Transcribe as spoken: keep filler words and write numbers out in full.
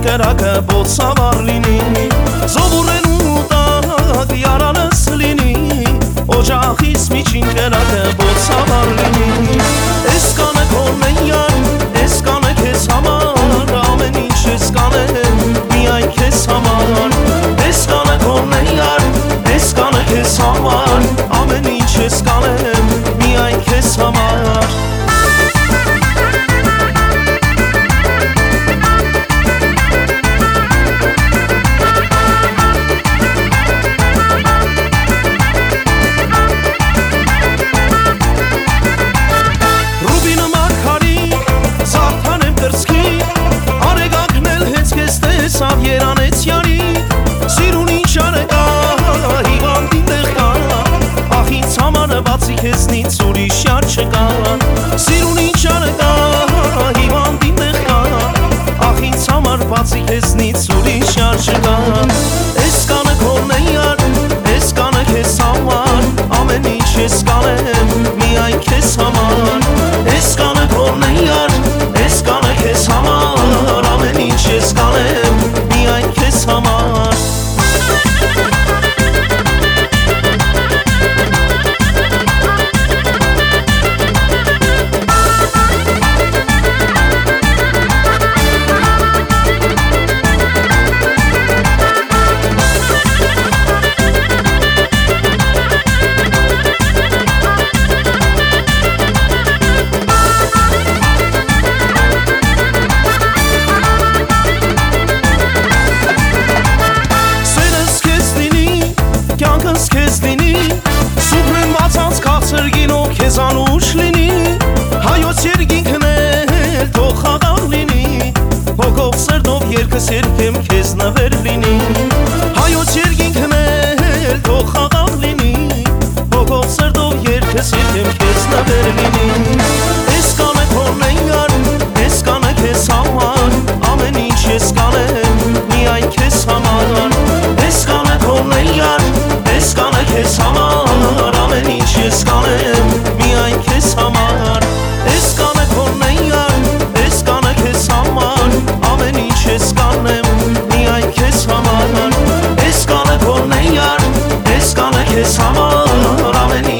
կրակը բոցավար լինի, զովուրենու տակ яրանս լինի, օջախիս միջին կրակը բոցավար լինի։ Ես կանը քոնն յար, ես կանը քեզ համար, ամեն ինչ ես կանեմ, միայն քեզ համար։ Ես կանը քոնն յար, ես կանը քեզ համար, ամեն ինչ ես կանեմ, միայն քեզ համար։ Քեզնից ուրիշ յար չկա, սիրուն ինչ արկա, հիվանդին տեղ կա, ախ ինձ համար բացի քեզնից ուրիշ յար չկա։ Ես կանը քոնն է յար, ես կանը քեզ համար, ամեն ինչ ես կանեմ, միայն քեզ համար։ Ես կանը քոնն է յար, ես կանը քեզ համար, ամեն ինչ ես կանեմ, միայն քեզ համար։ Քեզ անուշ լինի, հայոց երկինքն էլ թող խաղաղ լինի, հոգով սրտով երգս երգեմ քեզ նվեր լինի։ Հայոց երկինքն էլ թող խաղաղ լինի, հոգով սրտով երգս երգեմ քեզ նվեր լինի։ Ես կանը քոնն է յար, ես կանը քեզ համար, ամեն ինչ ես կանեմ, միայն քեզ համար։ Ես կանը քոնն է յար, ես կանը քեզ համար, ամեն ինչ ես կանեմ, միայն քեզ համար։ Ես կանը քոնն է յար, ես կանը քեզ համար, ամեն ինչ ես կանեմ, միայն քեզ համար։ Ես կանը քոնն է յար, ես կանը քեզ համար, ամեն